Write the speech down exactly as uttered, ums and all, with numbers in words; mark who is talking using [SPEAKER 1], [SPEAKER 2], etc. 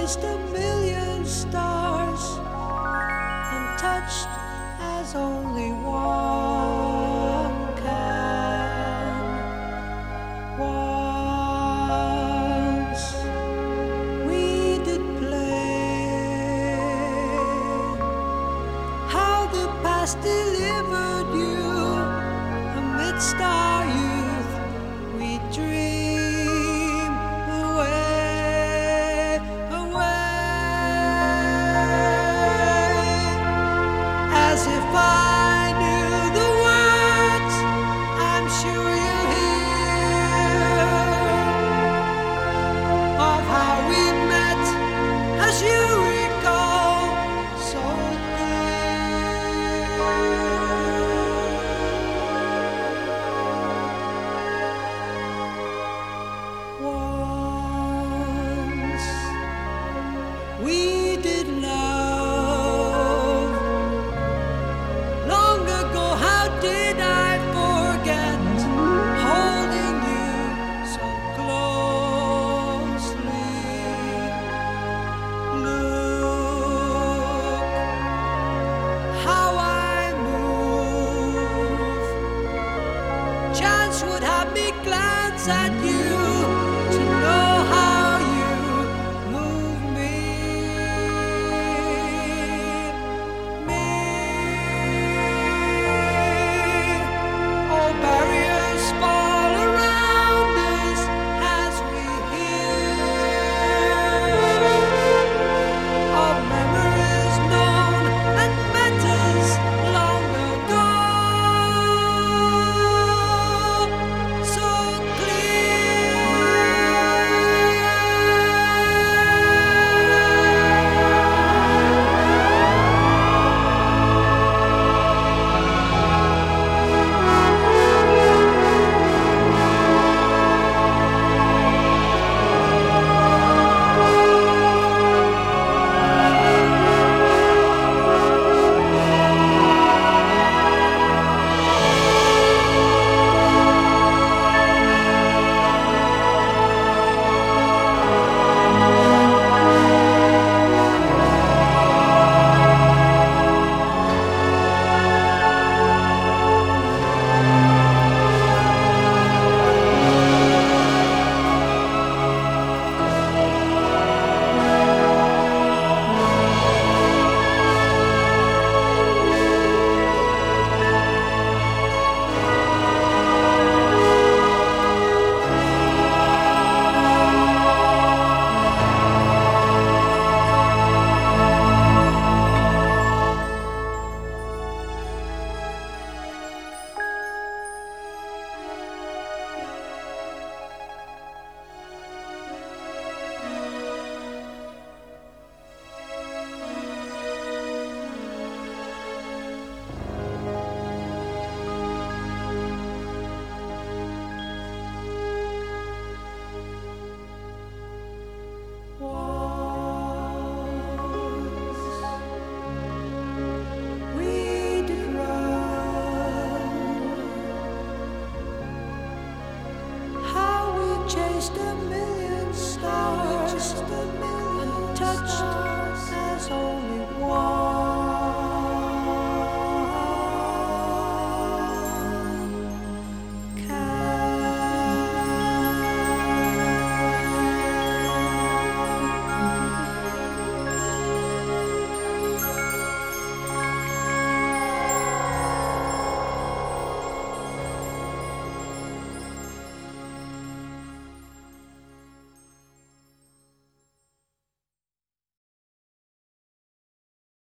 [SPEAKER 1] chased a million stars and touched as only one can. Once we did play, how the past delivered you amidst our youth. We dream away, away, as if I knew the words. I'm sure you'll hear of how we met, as you recall so once we did love. Long ago, how did I forget holding you so closely? Look how I move. Chance would have me glance at you.